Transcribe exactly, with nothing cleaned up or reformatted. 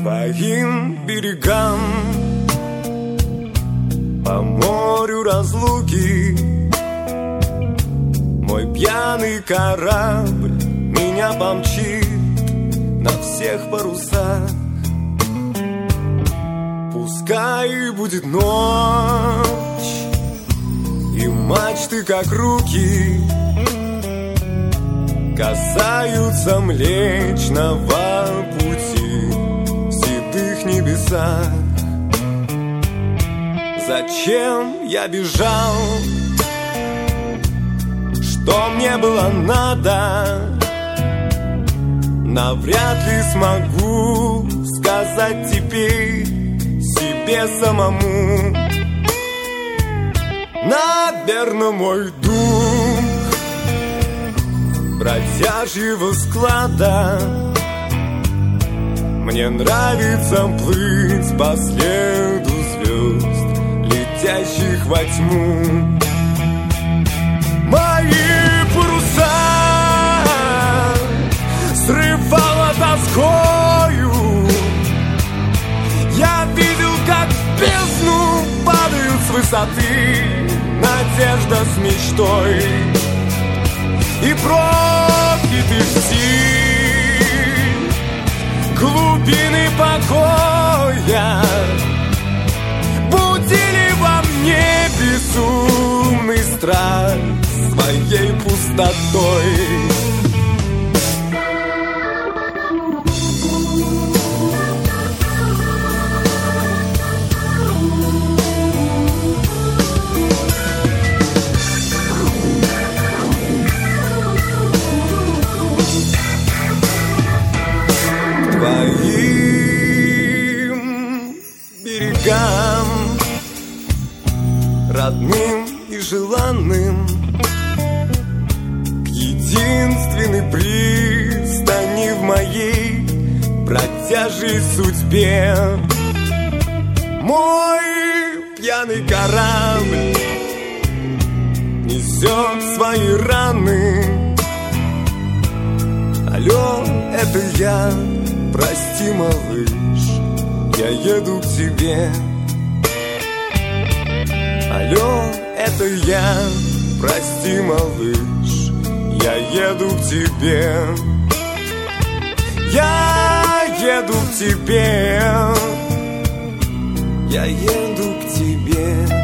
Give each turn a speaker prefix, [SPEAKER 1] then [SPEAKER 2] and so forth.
[SPEAKER 1] твоим берегам, по морю разлуки. Мой пьяный корабль меня помчит на всех парусах. Пускай будет ночь, и мачты, как руки, касаются Млечного Пути в седых небесах. Зачем я бежал? Что мне было надо? Навряд ли смогу сказать теперь себе самому. Наверно, мой дух бродяжьего склада. Мне нравится плыть по следу звезд, летящих во тьму. Мои паруса срывало тоскою. Я видел, как в бездну падают с высоты надежда с мечтой. И пропитый стиль глубины покоя будили во мне безумный страх своей пустотой. Твоим берегам, родным и желанным, к единственной пристани в моей бродяжьей судьбе. Мой пьяный корабль несет свои раны. Алло, это я, прости, малыш, я еду к тебе. Алло, это я, прости, малыш, я еду к тебе. Я еду к тебе. Я еду к тебе.